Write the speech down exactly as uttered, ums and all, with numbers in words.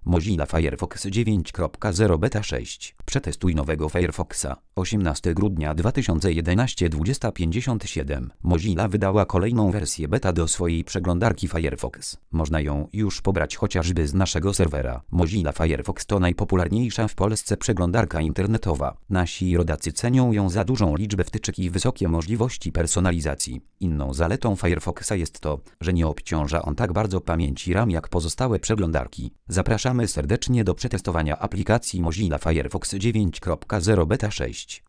Mozilla Firefox dziewięć kropka zero Beta sześć. Przetestuj nowego Firefoxa. osiemnastego grudnia dwa tysiące jedenastego dwudziesta pięćdziesiąt siedem. Mozilla wydała kolejną wersję beta do swojej przeglądarki Firefox. Można ją już pobrać chociażby z naszego serwera. Mozilla Firefox to najpopularniejsza w Polsce przeglądarka internetowa. Nasi rodacy cenią ją za dużą liczbę wtyczek i wysokie możliwości personalizacji. Inną zaletą Firefoxa jest to, że nie obciąża on tak bardzo pamięci RAM jak pozostałe przeglądarki. Zapraszamy serdecznie do przetestowania aplikacji Mozilla Firefox dziewięć kropka zero Beta sześć.